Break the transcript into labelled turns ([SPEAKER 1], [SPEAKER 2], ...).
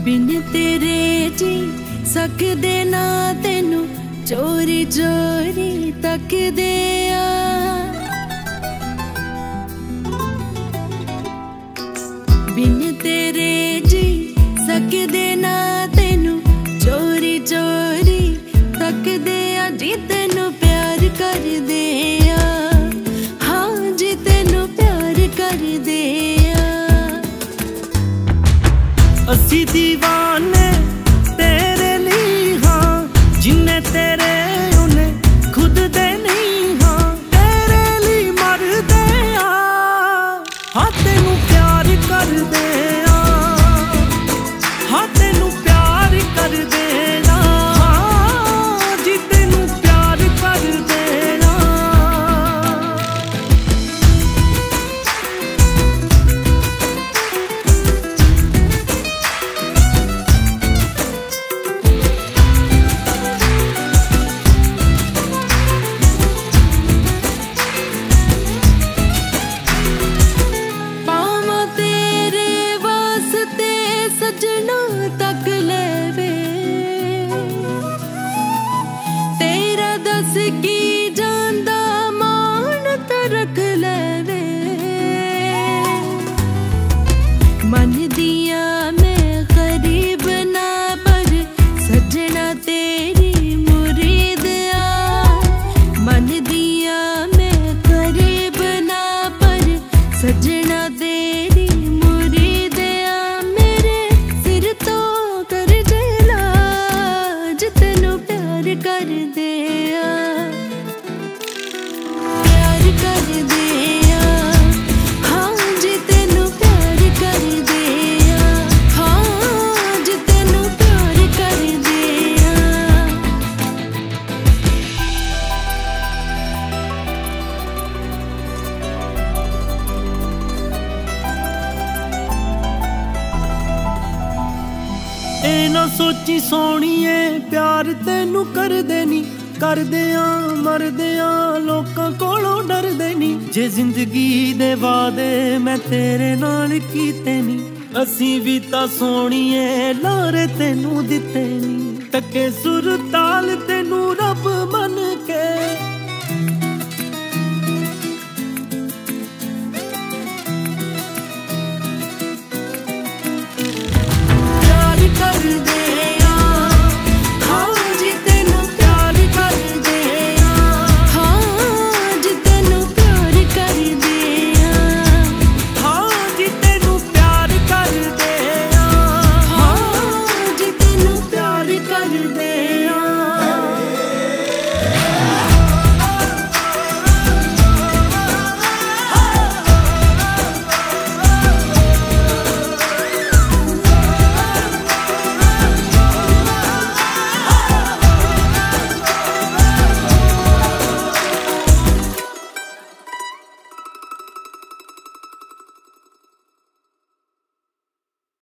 [SPEAKER 1] बिन तेरे जी सकदे ना तेनू चोरी चोरी तकदे आ। बिन तेरे जी सकदे ना तेनू चोरी चोरी तकदे आ। जी तेनू प्यार कर दे आ, हाँ जी तेनू प्यार कर दे आ।
[SPEAKER 2] असी दीवाने तेरे लिए हाँ, जिन्ने तेरे उन्हें खुद दे नहीं हाँ, तेरे लिए मर दे आ। हाँ तेनू प्यार कर दे आ, हाँ तेनू प्यार कर दे आ, हाँ जी तेनू प्यार कर दे आ।
[SPEAKER 1] सजना तक लेवे तेरा दस की जांदा मान रख लेवे। मन दिया मैं गरीब ना पर सजना तेरी मुरीद आ। मन दिया मैं गरीब ना पर सजना तेरी मुरीद आ। कर दे आ, प्यार कर दे आ, हाँ जी तेनू प्यार कर दे आ, हाँ जी तेनू प्यार कर दे आ।
[SPEAKER 2] ए ना सोची सोनिए प्यार तेनू कर देनी, कर दिया मर दिया लोकां कोलों डर देनी। जे जिंदगी दे वादे मैं तेरे नाल कीते नी, असी भी तां सोनिए लारे तेनू दिते नी। टके सुर ताल तेनू रब मन के